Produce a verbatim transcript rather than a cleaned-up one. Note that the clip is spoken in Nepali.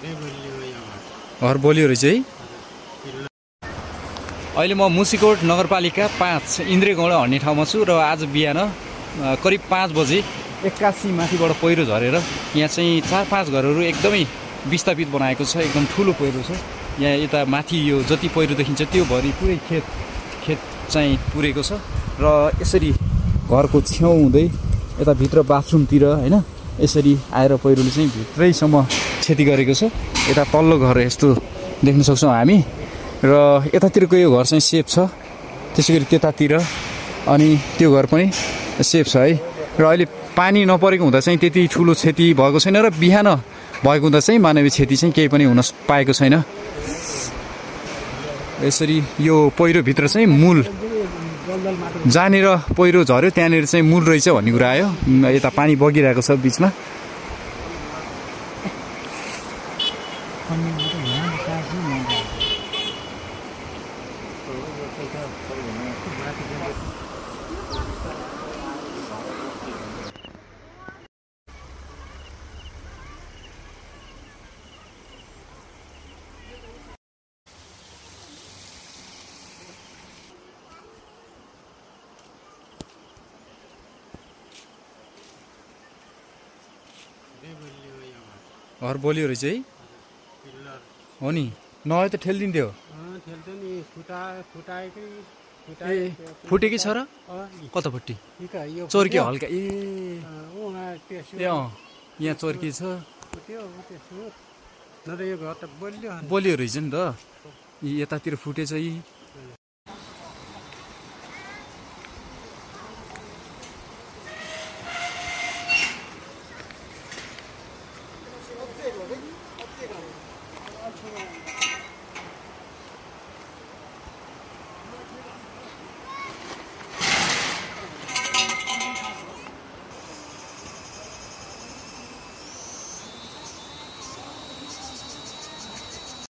घर बलियो रहेछ है। अहिले म मुसिकोट नगरपालिका पाँच इन्द्रेगौडा भन्ने ठाउँमा छु र आज बिहान करिब पाँच बजे एक्कासी माथिबाट पहिरो झरेर यहाँ चाहिँ चार पाँच घरहरू एकदमै विस्थापित बनाएको छ। एकदम ठुलो पहिरो छ यहाँ। यता माथि यो जति पहिरो देखिन्छ त्यो भरि पुरै खेत खेत चाहिँ पुरेको छ र यसरी घरको छेउ हुँदै यता भित्र बाथरुमतिर होइन यसरी आएर पहिरोले चाहिँ भित्रैसम्म क्षति गरेको छ। यता तल्लो घर यस्तो देख्न सक्छौँ हामी र यतातिरको यो घर चाहिँ सेफ छ। त्यसै गरी त्यतातिर अनि त्यो घर पनि सेफ छ है। र अहिले पानी नपरेको हुँदा चाहिँ त्यति ठुलो क्षति भएको छैन र बिहान भएको हुँदा चाहिँ मानवीय क्षति चाहिँ केही पनि हुन पाएको छैन। यसरी यो पहिरोभित्र चाहिँ मूल जहाँनिर पहिरो झऱ्यो त्यहाँनिर चाहिँ मूल रहेछ भन्ने कुरा आयो। यता पानी बगिरहेको छ बिचमा। घर बलियो रहेछ है। हो नि नभए त ठेलिदिन्थ्यो। फुटेकै छ र कतापट्टि चोर्की हल्का ए यहाँ चोर्की छ। बलियो रहेछ नि त। यतातिर फुटेछ यी